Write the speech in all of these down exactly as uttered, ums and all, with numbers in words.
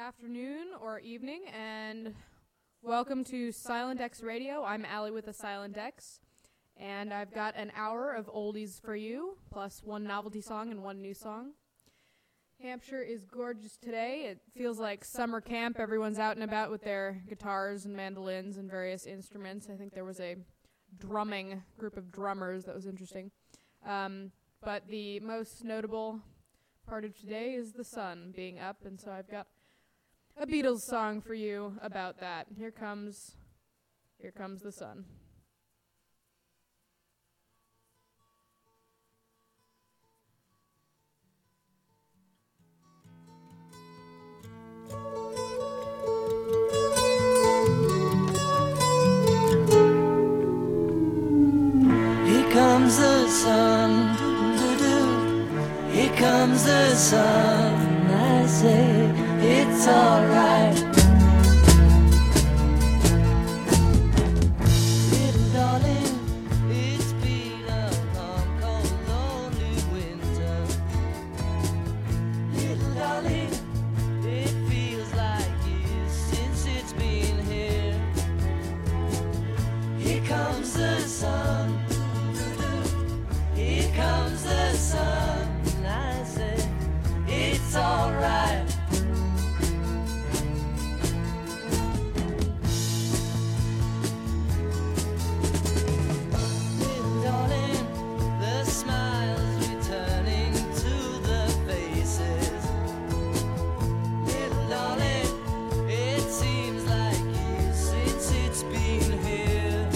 afternoon or evening, and welcome to Silent X Radio. I'm Allie with the Silent X, and I've got an hour of oldies for you, plus one novelty song and one new song. Hampshire is gorgeous today. It feels like summer camp. Everyone's out and about with their guitars and mandolins and various instruments. I think there was a drumming group of drummers that was interesting. Um, but the most notable part of today is the sun being up, and so I've got a Beatles song for you about that. Here comes, here comes the sun. Here comes the sun, doo-doo-doo. Here comes the sun, I say it's alright. Little darling, it's been a long, cold, lonely winter. Little darling, it feels like years since it's been here. Here comes the sun, here comes the sun, I say it's alright. Little darling, the smiles returning to the faces. Little darling, it seems like years since it's been here.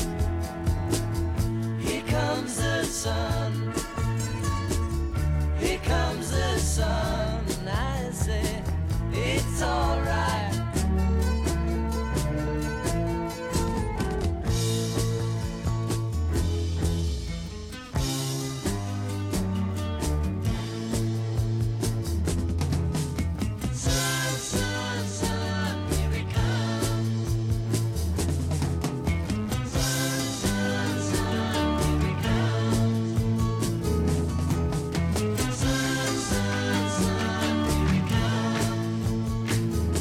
Here comes the sun, here comes the sun, and I say it's alright. Sun, sun, sun, here it comes. Sun, sun, sun, here it comes. Sun, sun, sun, here it comes.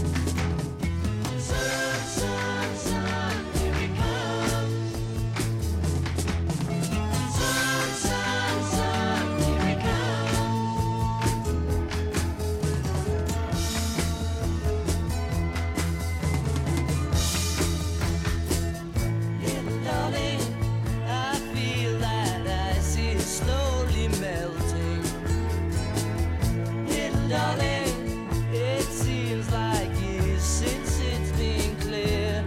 Sun, sun, sun, here it comes. Sun, sun, sun, here it comes. Little darling, I feel that ice is slowly melting. Little darling, it seems like years since it's been clear.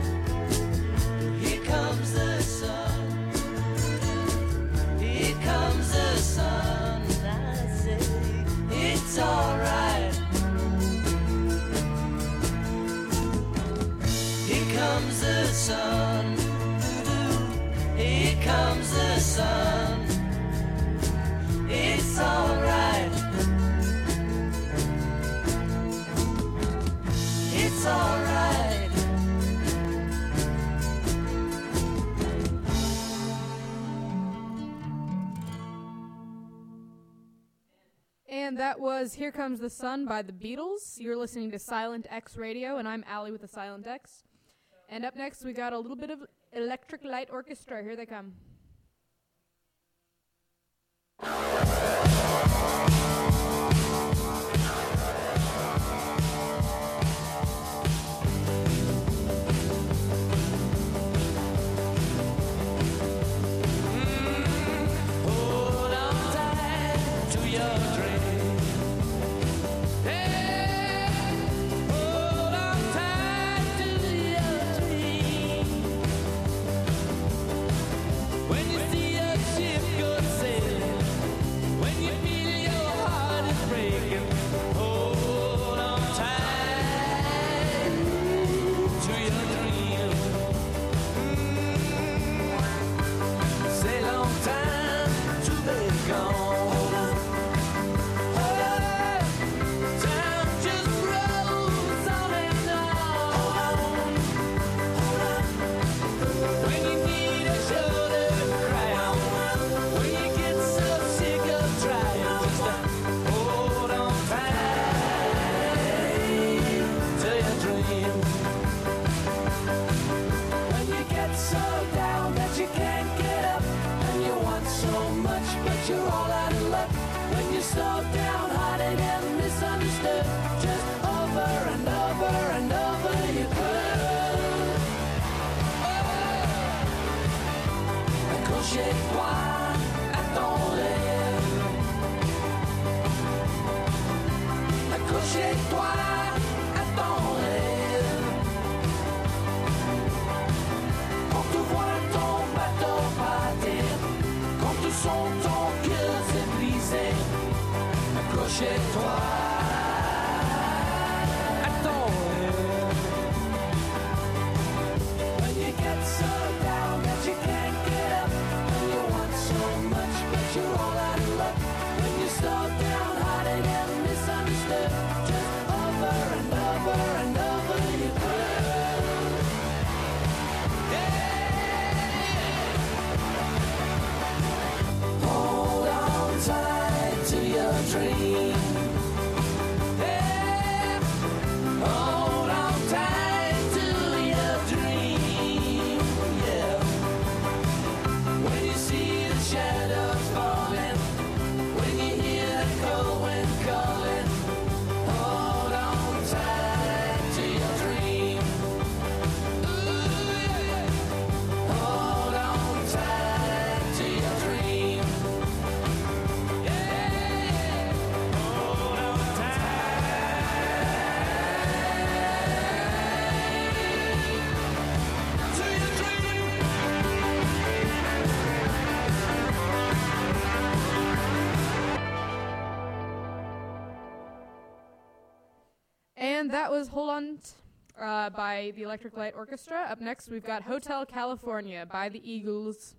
Here comes the sun, here comes the sun, I say it's alright. Here comes the sun, here comes the sun, it's alright. It's alright. And that was Here Comes the Sun by the Beatles. You're listening to Silent X Radio, and I'm Allie with the Silent X. And up next, we got a little bit of Electric Light Orchestra. Here they come. Hold on tight to your dream. Hey, hold on tight to your dream. When you see a ship go sailing, when you feel your heart is breaking, hold on tight to your dream. Say long time to be gone. slow down, hiding and misunderstood, just over and over and over you could. Oh, accrochez-toi à ton rêve. Accrochez-toi à ton rêve. Quand tu vois ton bateau partir, quand tu sens ton cœur se briser, accrochez-toi à ton rêve. When you get so down that you can't get up, when you want so much but you're all out of luck, when you slow down, hiding and misunderstood, just over and over and over you could. Hold on tight to your dream. Yeah. Hold on tight to your dream. Yeah. When you see the shadows falling, when you hear the cold wind calling, hold on tight to your dream. Ooh, yeah. Hold on tight to your dream. Yeah. Hold on tight to your dream. And that was Hold On T- uh, by the Electric Light Orchestra. Up next, we've got Hotel California by the Eagles.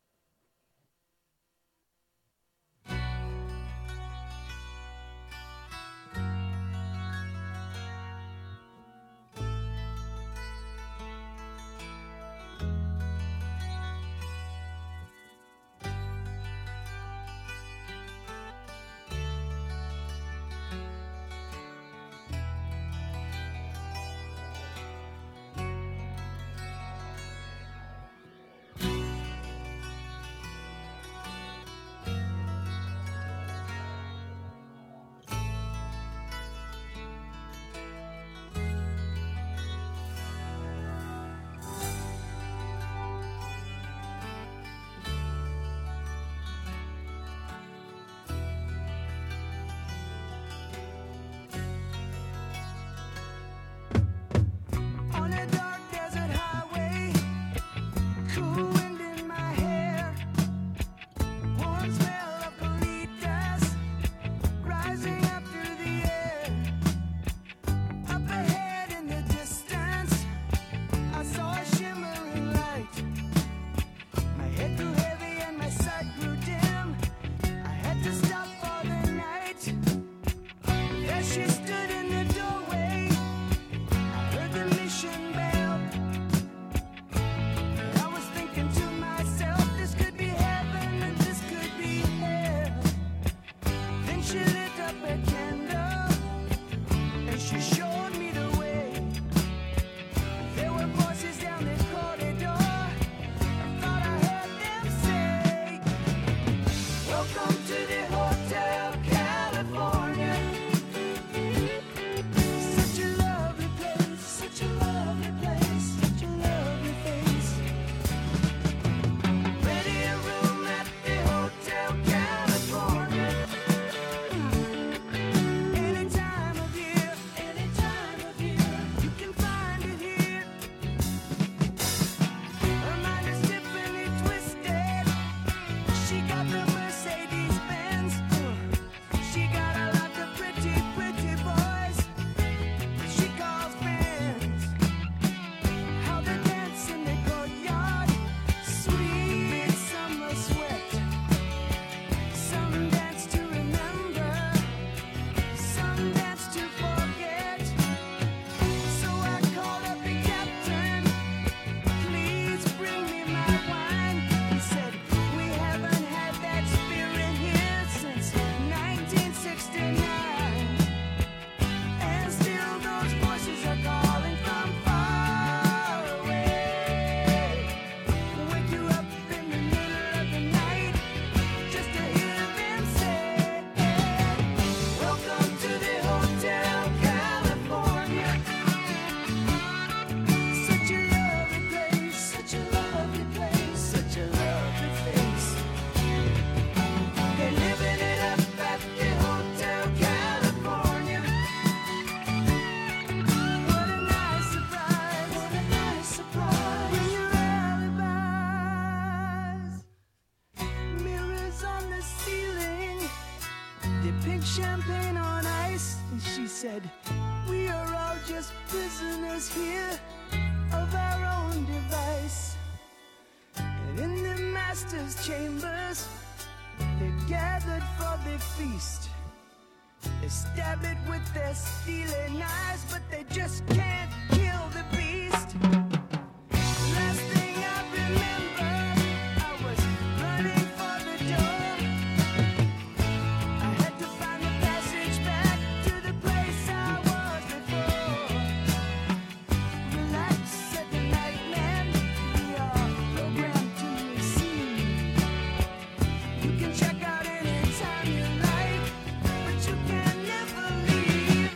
On a dark desert highway, cool wind in my hair, warm smell of colitas rising up through the air. Up ahead in the distance, I saw a shimmering light. My head grew heavy and my sight grew dim. I had to stop for the night. There she stood in the doorway. Heard the mission bell. I was thinking to myself, this could be heaven and this could be hell. Then she lit up a candle and she showed me the way. There were voices down the corridor. I thought I heard them say, welcome to the Hotel California. Such a lovely place, such a lovely place, such a lovely face. Ready a room at the Hotel California. champagne on ice, and she said, we are all just prisoners here of our own device. And in the master's chambers, they gathered for their feast. They stab it with their steely knives, but they just can't kill the beast. Last thing I remember, I was running for the door. I had to find the passage back to the place I was before. Relax, said the night man, we are programmed to receive. You can check out anytime you like, but you can never leave.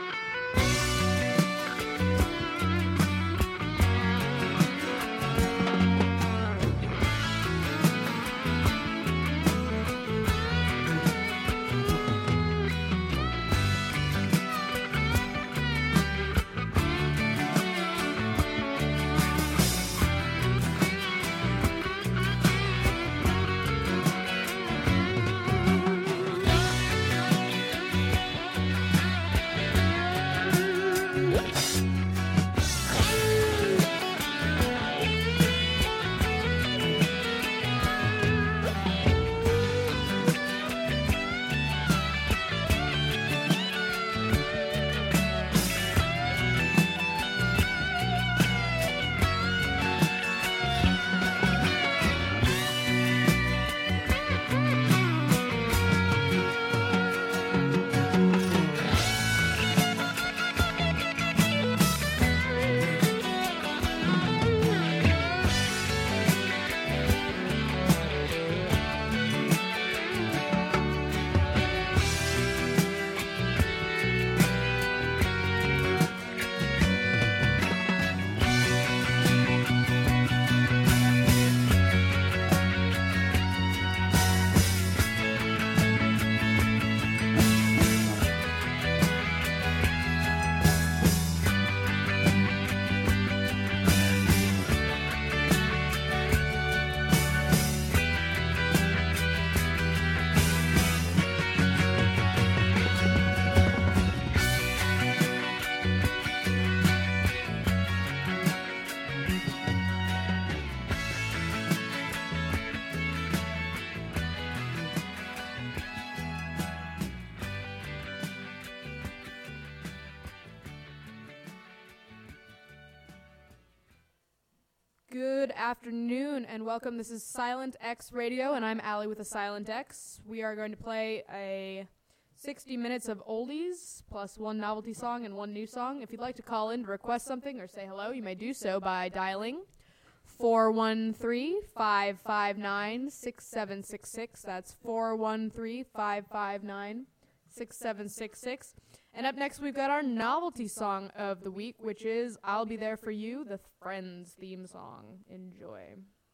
Good afternoon and welcome. This is Silent X Radio, and I'm Allie with a Silent X. We are going to play a sixty minutes of oldies plus one novelty song and one new song. If you'd like to call in to request something or say hello, you may do so by dialing four one three, five five nine, six seven six six. That's four one three, five five nine, six seven six six. And up next, we've got our novelty song of the week, which is I'll Be There For You, the Friends theme song. Enjoy.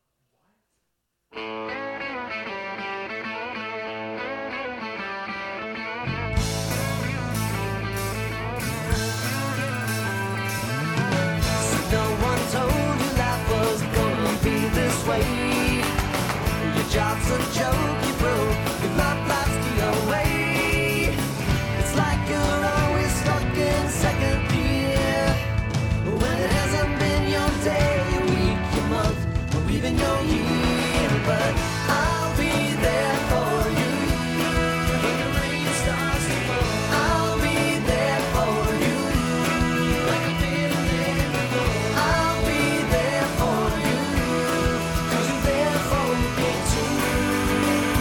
No one told you life was gonna be this way. Your job's a joke, you broke, your love life's the away. It's like you're always stuck in second gear, when it hasn't been your day, your week, your month, or even your year. But I'll be there for you when the rain starts to fall. I'll be there for you like I've been there before. I'll be there for you 'cause you're there for me too.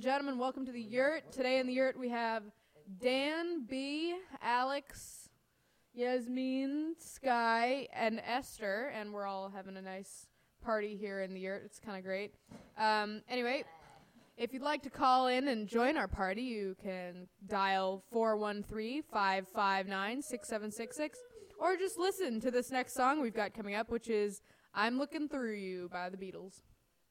gentlemen, welcome to the Yurt. Today in the Yurt we have Dan, B, Alex, Yasmin, Sky, and Esther, and we're all having a nice party here in the Yurt. It's kind of great. Um, anyway, if you'd like to call in and join our party, you can dial four one three, five five nine, six seven six six, or just listen to this next song we've got coming up, which is I'm Looking Through You by the Beatles.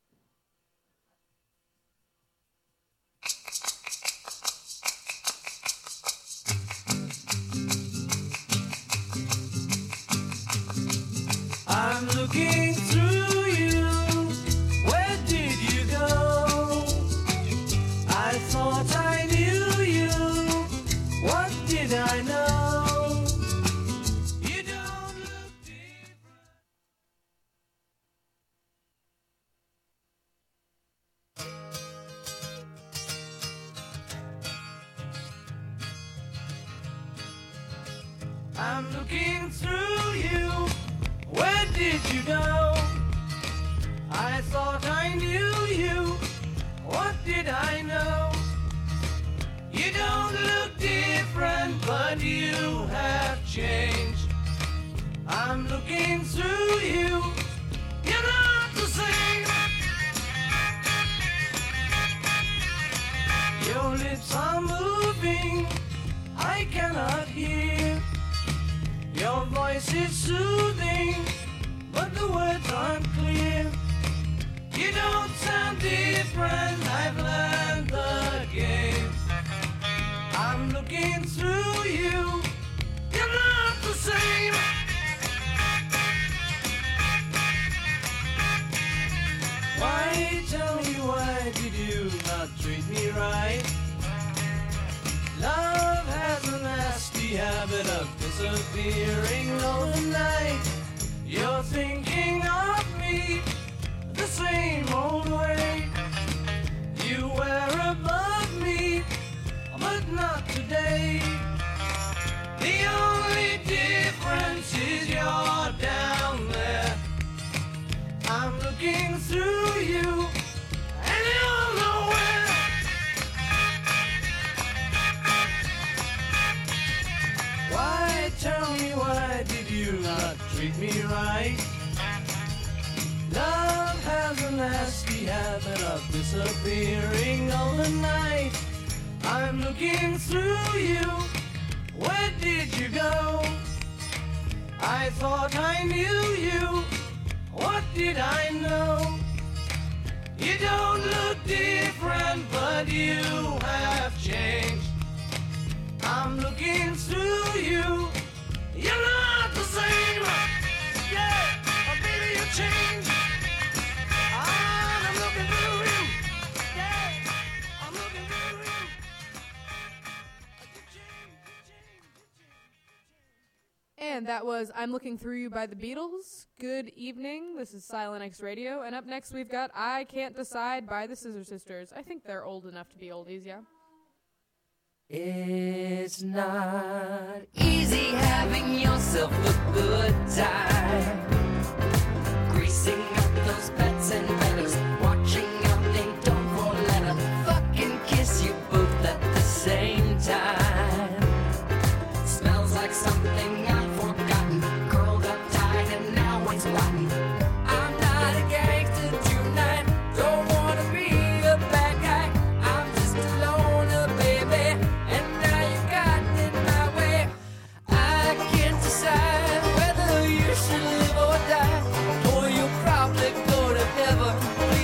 I'm looking through you. Where did you go? I thought I knew you. What did I know? You don't look different. I'm looking through you. Where did you go? I thought I knew you. What did I know? You don't look different, but you have changed. I'm looking through you. You're not the same. Your lips are moving. I cannot hear. Your voice is soothing, but the words aren't clear. You don't sound different, I've learned the game. I'm looking through you, you're not the same. Why, tell me, why did you not treat me right? Love has a nasty habit of disappearing overnight. You're thinking of me the same old way. You were above me, but not today. The only difference is you're down there. I'm looking through you, and you're nowhere. Why, tell me, why did you not treat me right? Love has a nasty habit of disappearing overnight. I'm looking through you. Where did you go? I thought I knew you. What did I know? You don't look different, but you have changed. I'm looking through you. You're not the same. Yeah, but baby, you changed. And I'm looking through you. Yeah, I'm looking through you. You changed, you changed, you changed. And that was I'm Looking Through You by the Beatles. Good evening. This is Silent X Radio. And up next we've got I Can't Decide by the Scissor Sisters. I think they're old enough to be oldies, yeah? It's not easy having yourself a good time. Greasing up those bets and betters, watching out they don't fall let a fucking kiss you both at the same time. Smells like something I've forgotten, curled up tight and now it's rotten. I'm not a gangster tonight, don't wanna be a bad guy. I'm just a loner, baby.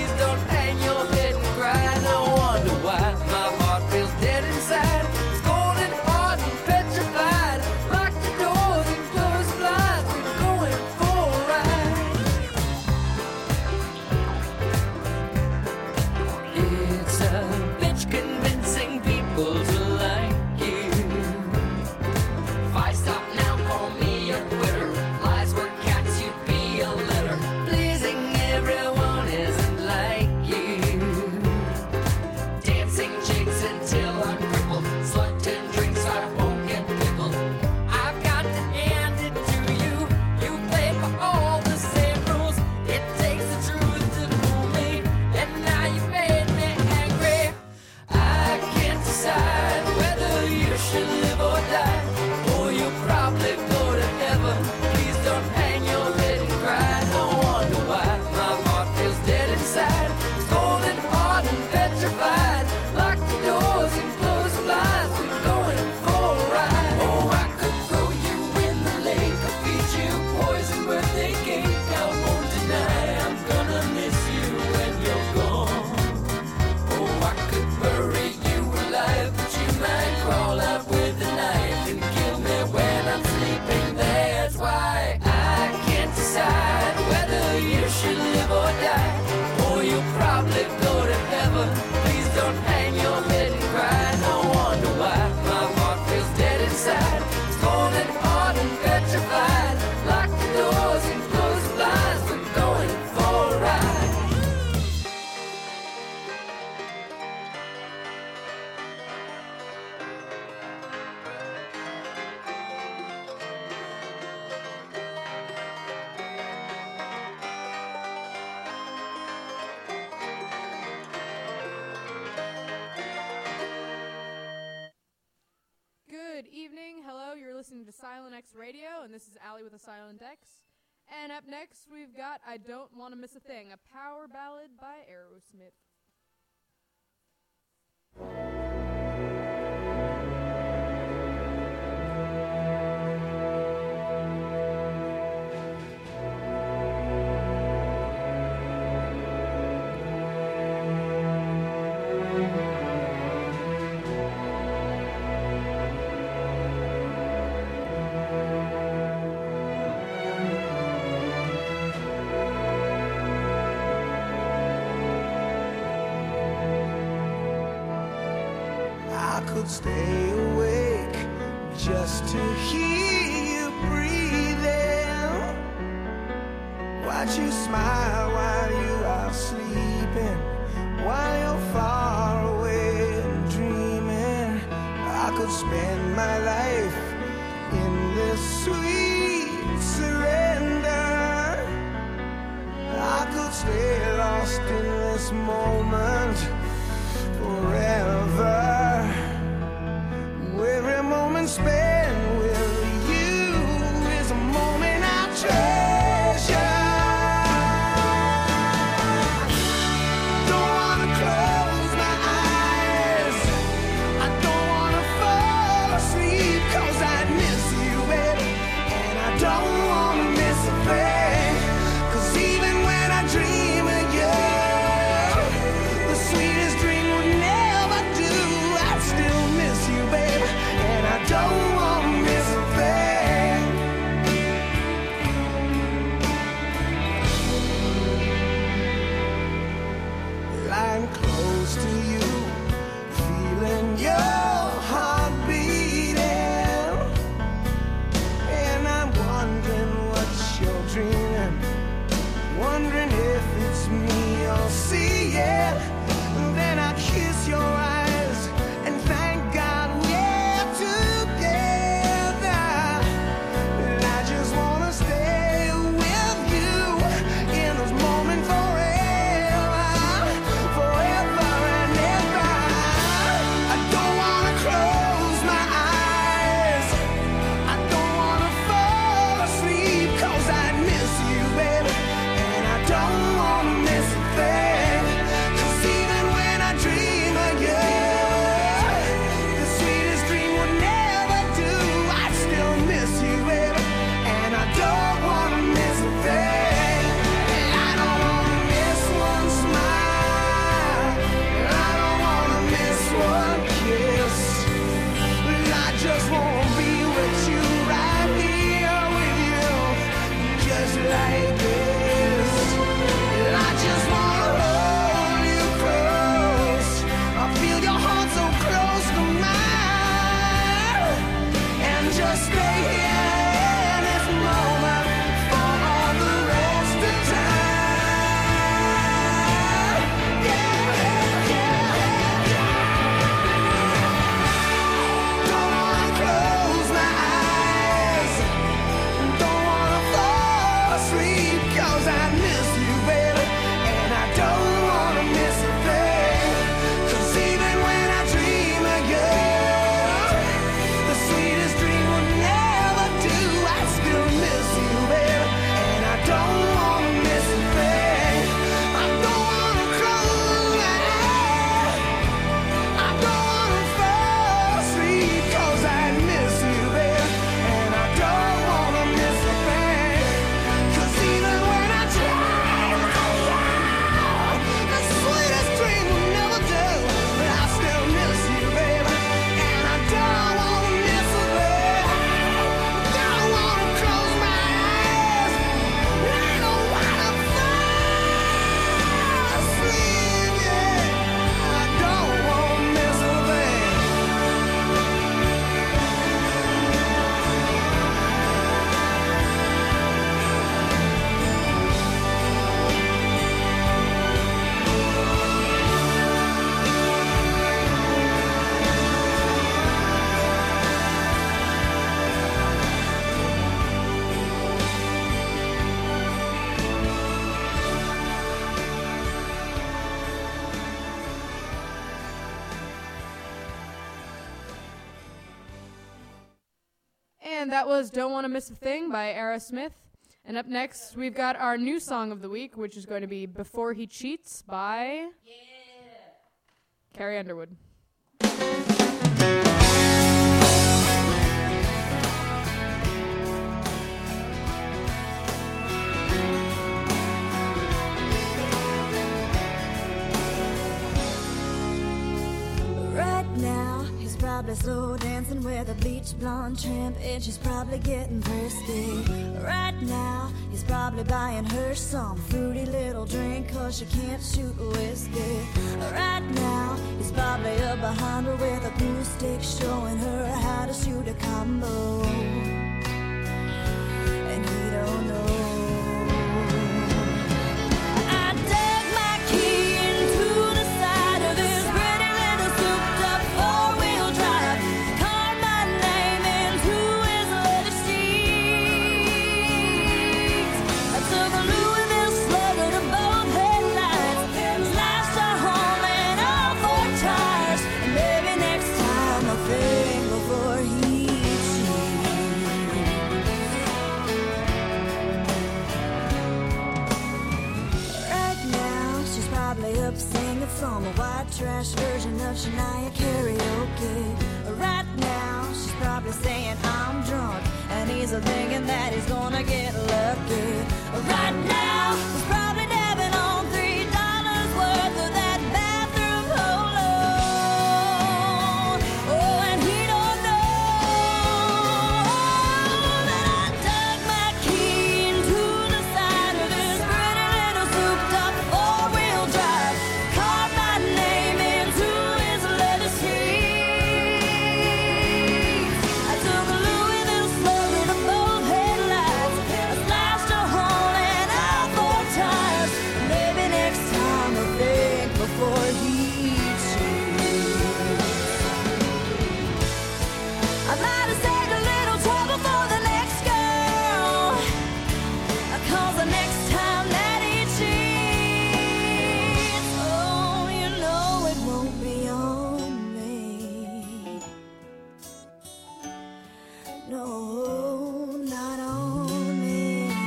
Please don't hang your head and cry. No wonder why my heart feels dead inside. It's cold listening to Silent X Radio, and this is Allie with a Silent X. And up next, we've got I Don't Want to Miss a Thing, a power ballad by Aerosmith. I could stay awake just to hear you breathing. Watch you smile while you are sleeping, while you're far away and dreaming. I could spend my life in this sweet surrender. I could stay lost in this moment forever. Every moment spent with you is a moment I treasure. Don't wanna close my eyes, I don't wanna fall asleep, 'cause I miss you, baby, and I don't wanna miss a thing. 'Cause even when I dream of you, the sweetest dream would never do. I'd still miss you, baby, and I don't wanna miss a thing. Lying close to you, feeling your heart beating, and I'm wondering what you're dreaming, wondering if it's me you're seeing. Then I kiss your eyes and thank God we're together. And I just wanna stay with you in this moment forever, forever and ever. I don't wanna close my eyes, I don't wanna fall asleep, 'cause I miss you, baby, and I don't wanna miss a thing. 'Cause even when I dream of you, the sweetest dream would never do. I'd still miss you, baby, and I don't wanna miss a thing. I don't wanna miss one smile, I don't wanna miss one kiss. I just wanna be with you, right here with you, just like this. I just wanna hold you close, I feel your heart so close to mine, and just stay here in this moment for all the rest of time. Yeah, yeah, yeah. Don't wanna close my eyes, don't wanna fall asleep, 'cause I miss you, baby, and I don't wanna miss a thing. 'Cause even when I dream of you, the sweetest dream will never And that was Don't Want to Miss a Thing by Aerosmith. And up next, we've got our new song of the week, which is going to be Before He Cheats by yeah. Carrie Underwood. Right now, he's probably slow dancing with a bleach blonde tramp, and she's probably getting thirsty. Right now, he's probably buying her some fruity little drink, cause she can't shoot whiskey. Right now, he's probably up behind her with a glue stick, showing her how to shoot a combo. And he don't know. I dug my key into the side of his pretty little souped-up four-wheel drive, carved my name into his leather seats. I took a Louisville Slugger to both headlights, slashed a hole in all four tires, and maybe next time I'll think before he up singing from a white trash version of Shania karaoke. Right now, she's probably saying I'm drunk, and he's a thinking that he's gonna get lucky. Right now, he's probably dabbing on three dollars worth of that bathroom polo. Oh, and he don't know that I dug my key into the side of his pretty little souped-up four-wheel drive, carved my name into his leather seats. I took a Louisville Slugger to both headlights, I slashed a hole in all four tires. Maybe next time I'll think before he cheats. I might have saved a little trouble for the next girl, cause the next time that he cheats, oh, you know it won't be on me. No, not on me.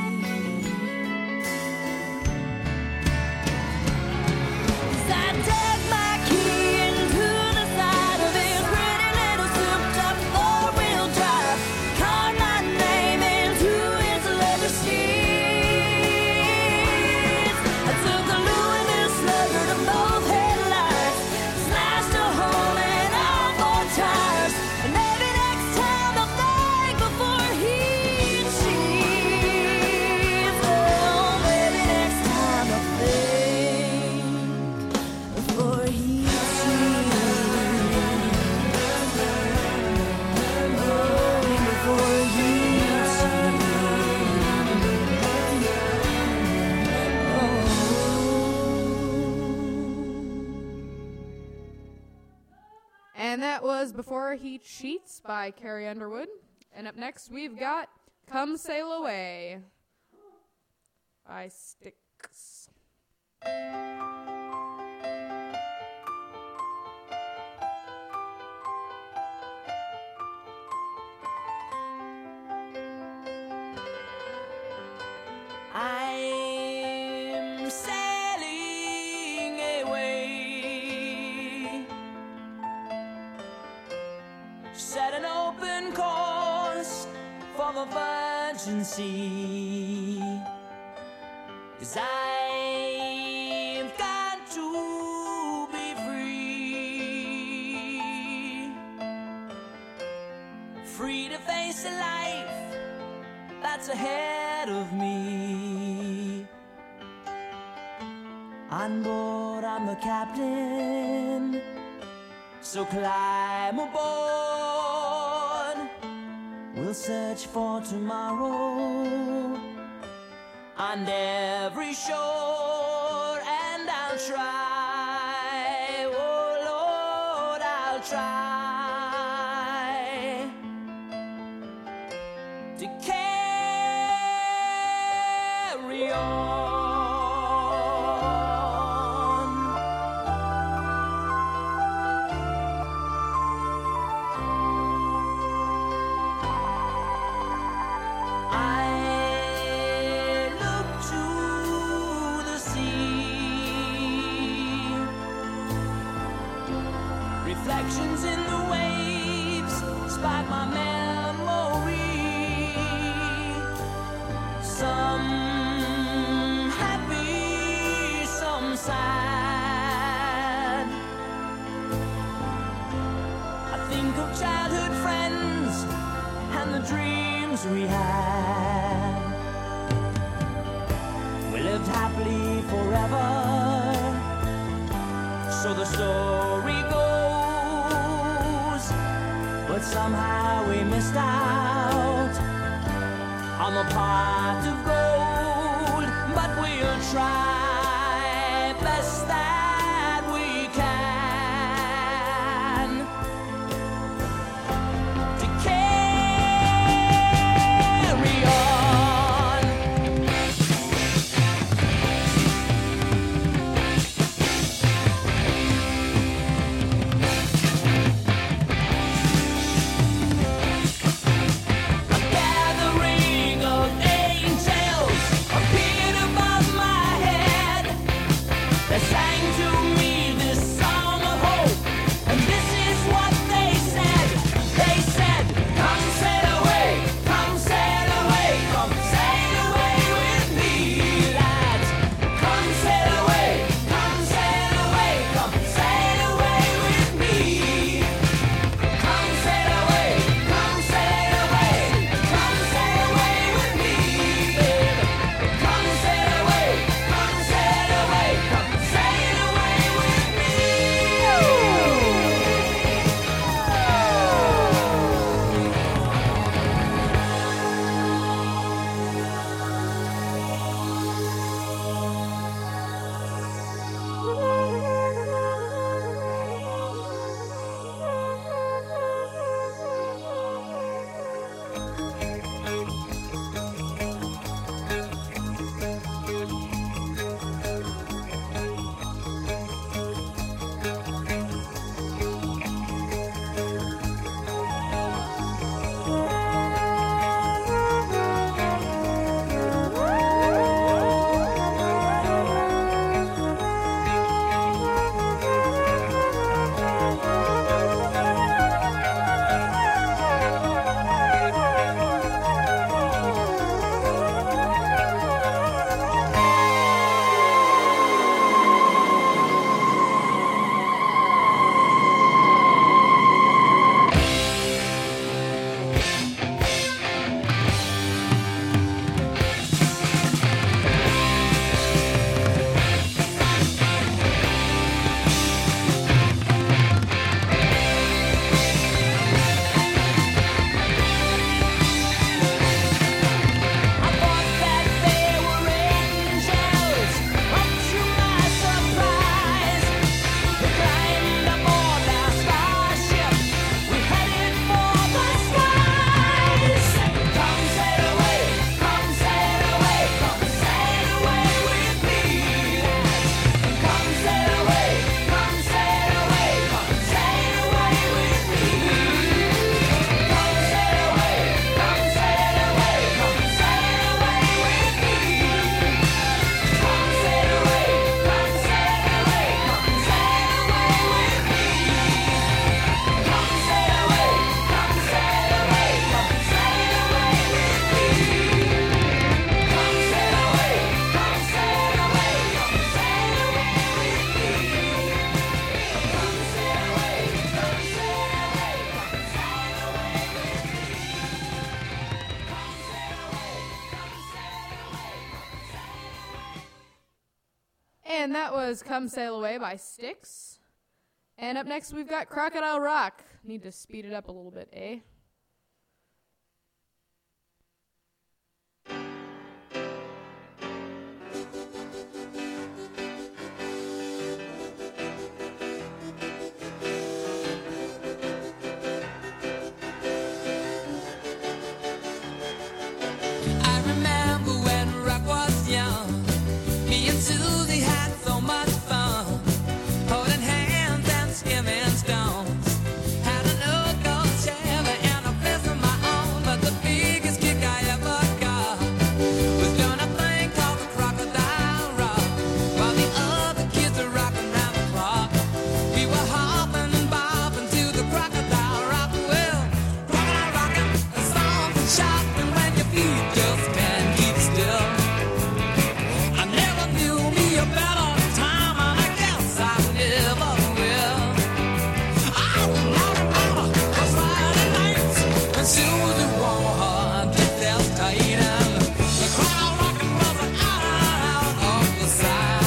'Cause I dug my key into the side of his pretty little souped-up four-wheel drive, carved my name into his leather seats. I took a Louisville Slugger to both headlights, slashed a hole in all four tires, and maybe next time I'll think before he cheats. Oh, maybe next time I'll think before he cheats. Oh, before he And that was Before He Cheats by Carrie Underwood. And up next, we've got Come Sail Away by Styx. I'm sailing away, set an open course for the virgin sea, 'cause I've got to be free, free to face a life that's ahead of me. On board, I'm the captain, so climb aboard. We'll search for tomorrow on every shore, and I'll try, oh Lord, I'll try to carry on. reflections in the waves spike my memory. Some happy, some sad. I think of childhood friends and the dreams we had. We lived happily forever, so the story goes. But somehow we missed out on the pot of gold. But we'll try best that we can to carry on. A gathering of angels appeared above my head. They sang to me this song of hope, and this is what they said. They said, come sail away, come sail away, come sail away with me, lads. Come sail away, come sail away, come sail away with me. Come sail away, come sail away, come sail away with me, baby. Come sail away, come sail away, come sail away with me. I thought that there were angels, up to my surprise. We climbed aboard our starship, we headed for the skies. Come sail away, come sail away, come sail away with me, lads. Come sail away, come sail away, come sail away with me. Come sail away, come sail away, come sail away with me. Come sail away, come sail away, come sail away with me. Come sail away, come sail away, come sail away with me. Come sail away, come sail away, come sail away with me. Come sail away, come sail away, come sail away with me. And that was Come Sail Away by Styx. And up next we've got Crocodile Rock. Need to speed it up a little bit, eh? I remember when rock was young. Me and Susie had so much fun, holding hands and skimming stones. Had a local Chevy and feet just can't keep still. I never knew me a better time, and I guess I never will. I remember those Friday nights when Susie wore her dress tight and the crowd rocking was out of the side.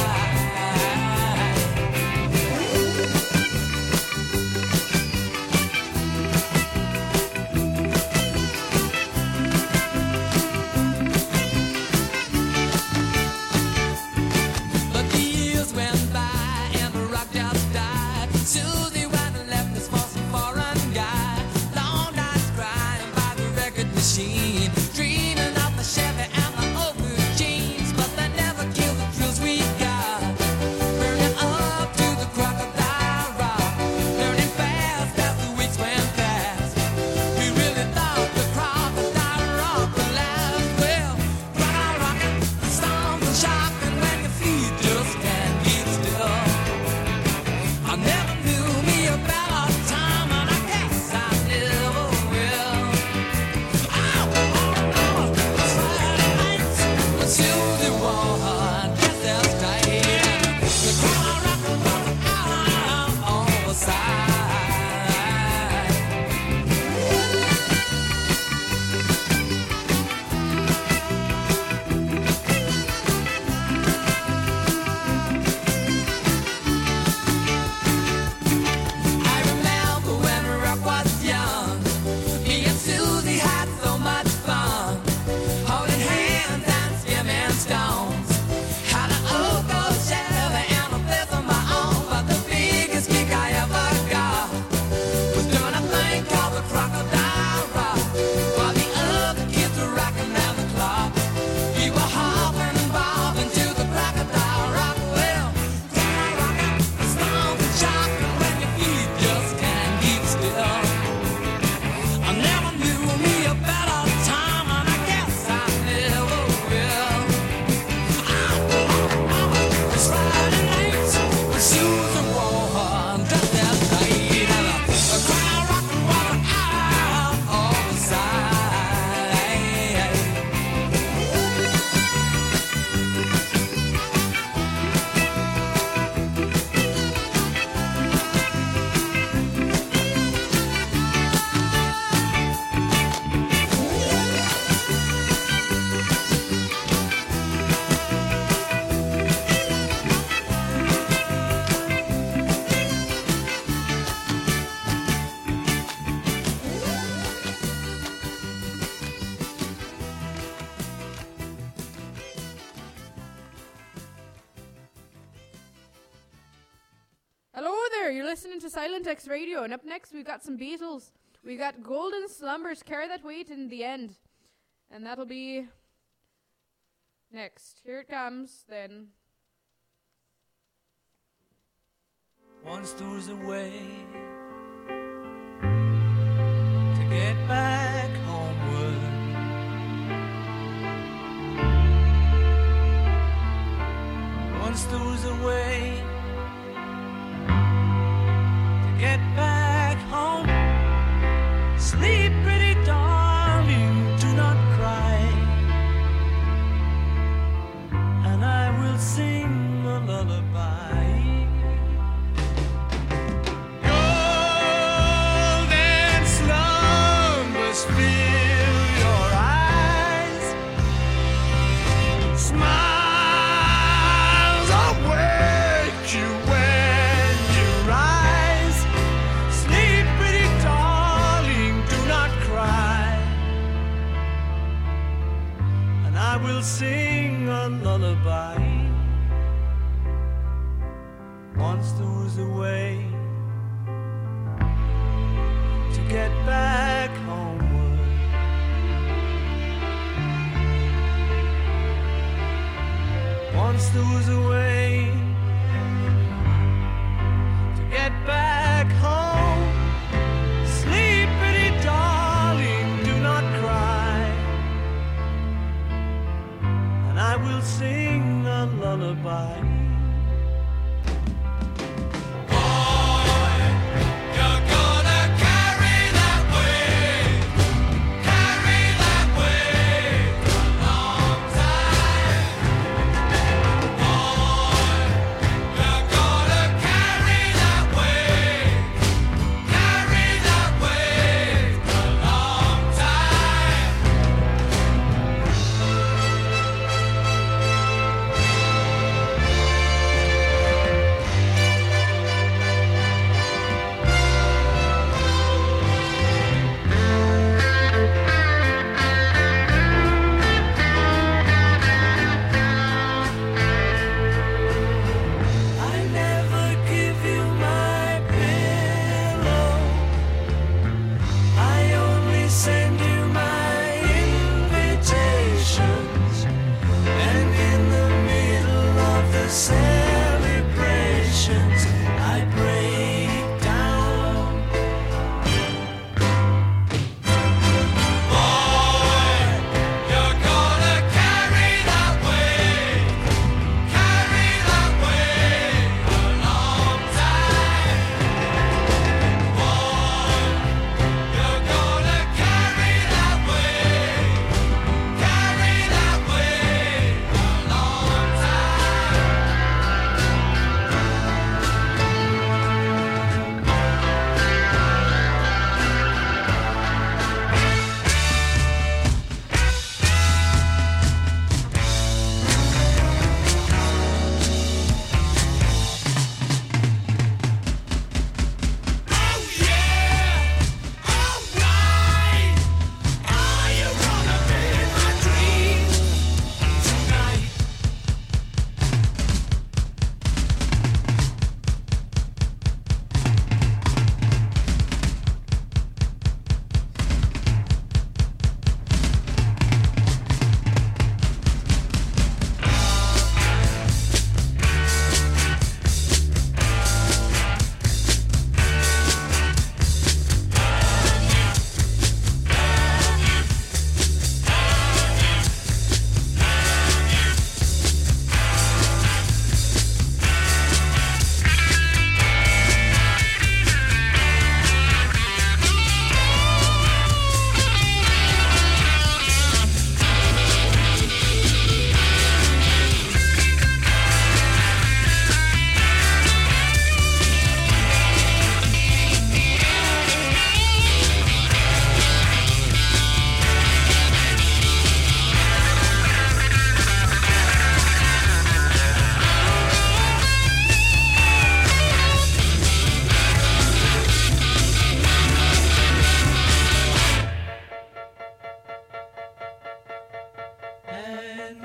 But the years went by and the rock just died. Susie went and left this for some foreign guy. Long nights crying by the record machine, dreaming of the Chevy and the old blue jeans. But they never killed the thrills we got, burning up to the crocodile rock, learning fast as the weeks went past. We really thought the crocodile rock would last. Well, crocodile rocking, storms and shocking when your feet just can't keep still. I never knew me a better time, and I guess I never will. I remember those Friday nights when Susie wore her dress as tight. The crowd rocking was out on the side. I remember when rock was young, me and Susie had so much fun, holding hands and skimming stones. Had an old gold Chevy and a place of my own, but the biggest kick I ever got was doing a thing called the crocodile rock, while the other kids were rocking down the clock. We were hopping and bobbing to the crocodile rock. Well, crocodile rocking, storms and shocking when your feet just can't keep still. I never knew me a better time, and I guess I never will. I remember those Friday nights when Susan wore her dress as tight, and the crowd rocking was out on the side. Hello there, you're listening to Silent X Radio, and up next we've got some Beatles. We got Golden Slumbers, Carry That Weight in the End. And that'll be next. Here it comes, then. Once there was a way to get back homeward. Once there was a way to get back home. Sleep, pretty darling, do not cry, and I will sing a lullaby. Golden slumbers fill your eyes, smiles awake you when you rise. Sleep, pretty darling, do not cry, and I will sing a lullaby. Once there was a way to get back homeward. Once there was a way to get back home. Sleep, pretty darling, do not cry, and I will sing a lullaby. Carry that way.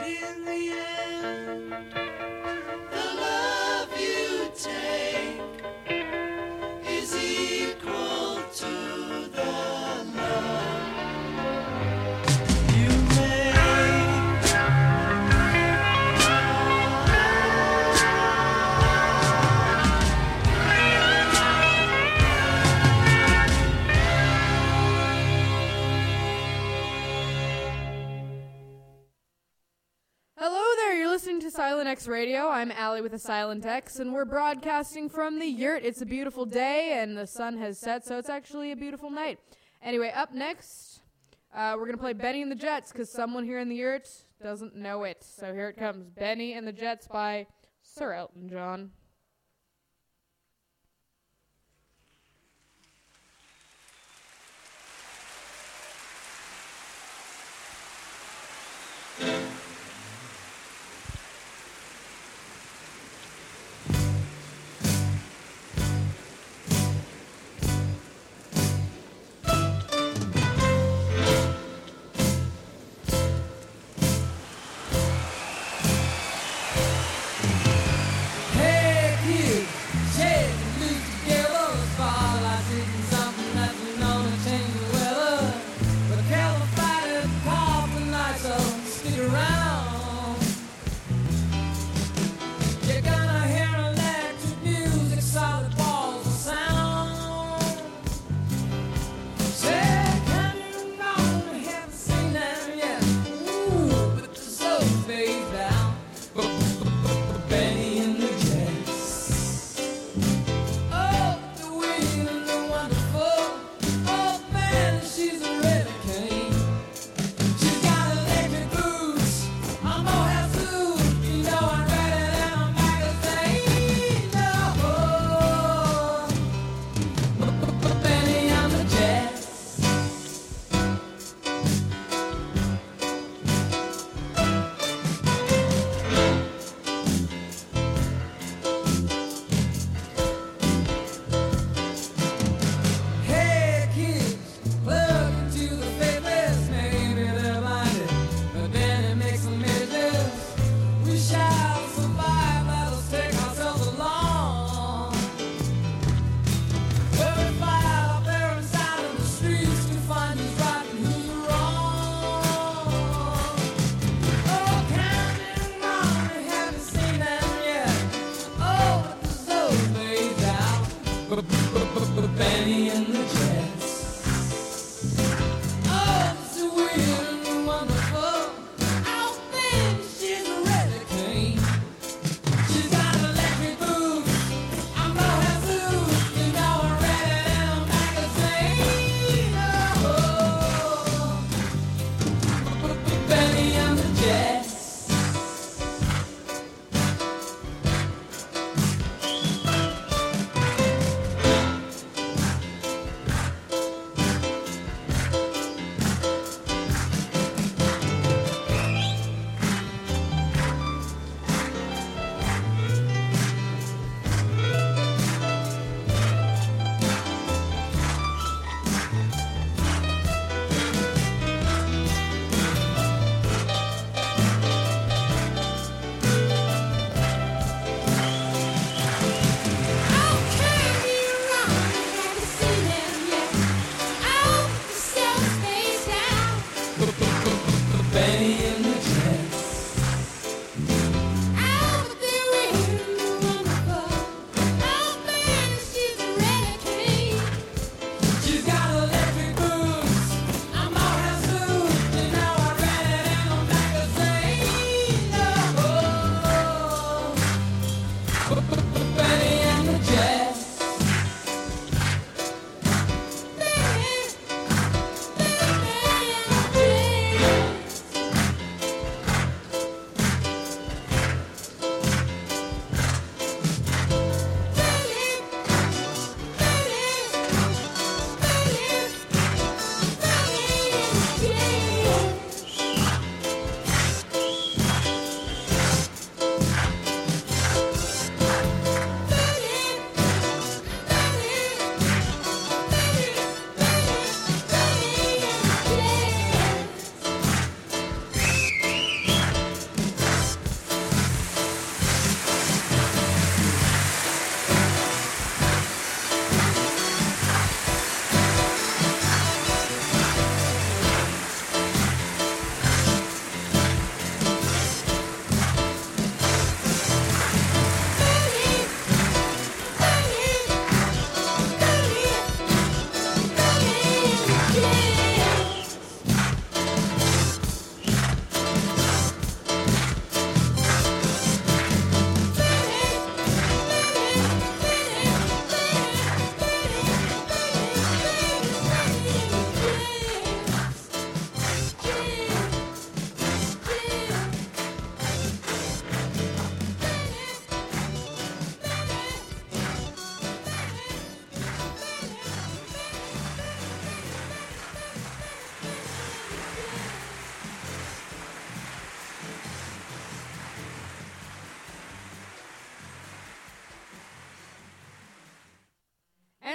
in the end, the love you take is equal to the love you make. Hello there, you're listening to Silent X Radio. I'm Allie with a Silent X, and we're broadcasting from the yurt. It's a beautiful day, and the sun has set, so it's actually a beautiful night. Anyway, up next, uh, we're going to play Benny and the Jets, because someone here in the yurt doesn't know it. So here it comes, Benny and the Jets by Sir Elton John. Hey,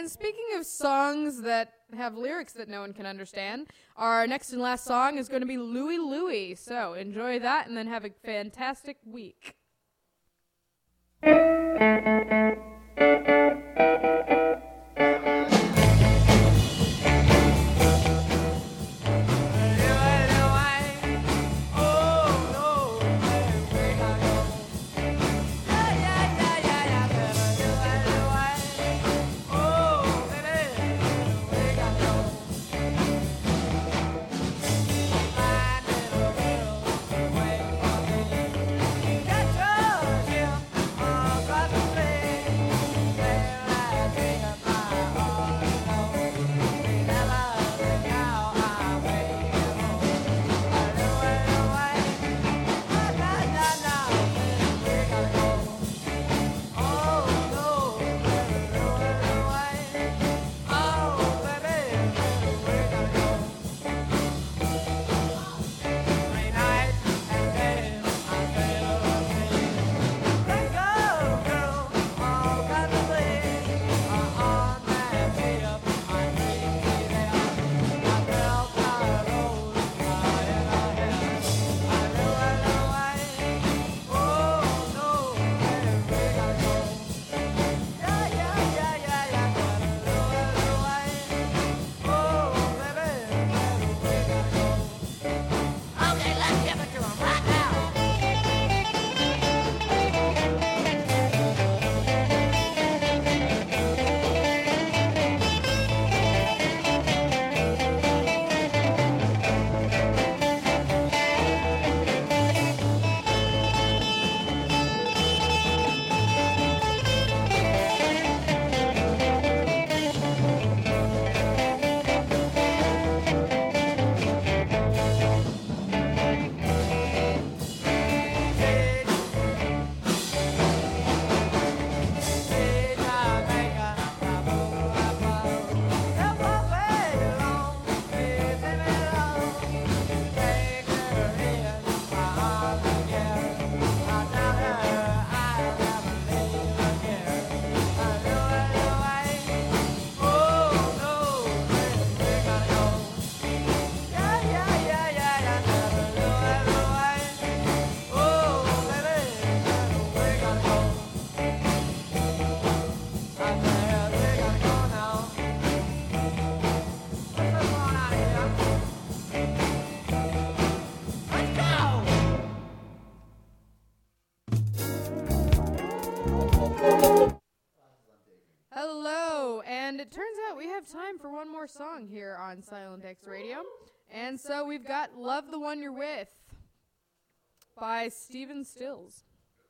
And speaking of songs that have lyrics that no one can understand, our next and last song is going to be Louie Louie. So enjoy that and then have a fantastic week. Time for one more song here on Silent X Radio. And so we've got Love the One You're With by Stephen Stills.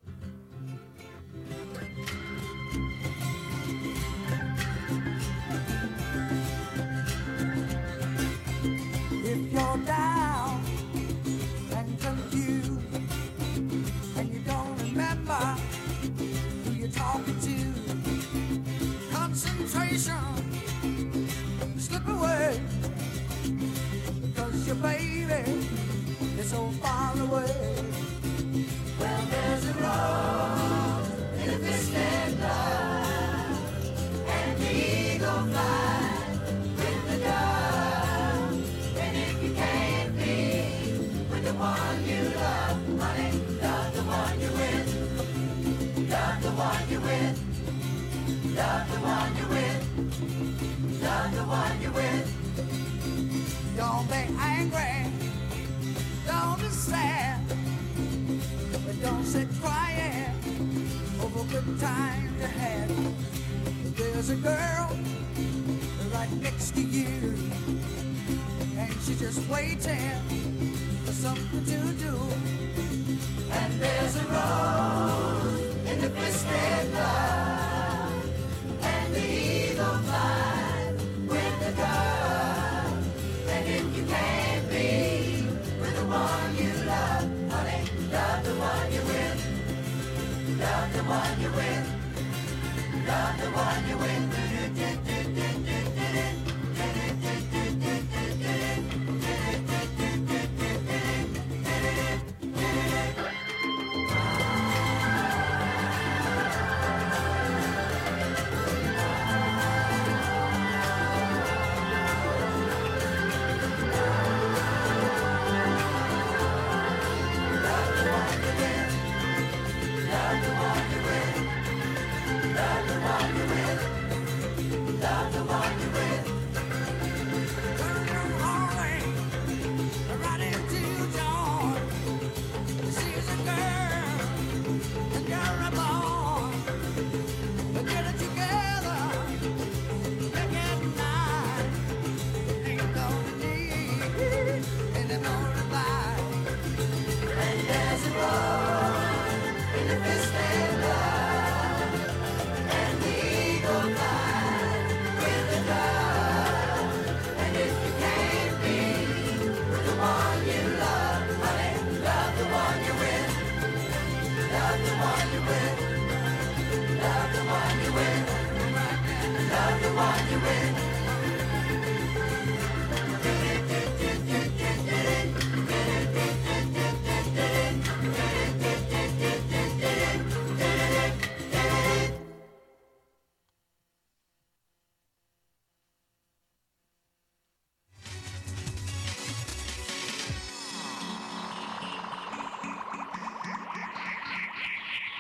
If you're down and confused and you don't remember who you're talking to, concentration slip away, because your baby is so far away. Well, there's a rose in a twisted love, and the eagle flies with the dove. And if you can't be with the one you love, honey, love the one you're with. Love the one you're with. Love the one you're with. Love the one you're with. Don't be angry, don't be sad, but don't sit crying over good times you had. There's a girl right next to you, and she's just waiting for something to do. And there's a rose in the twisted love, and the eagle flies with the dove. And if you can't be with the one you love, honey, love the one you're with. Love the one you're with. Love the one you're with. you in.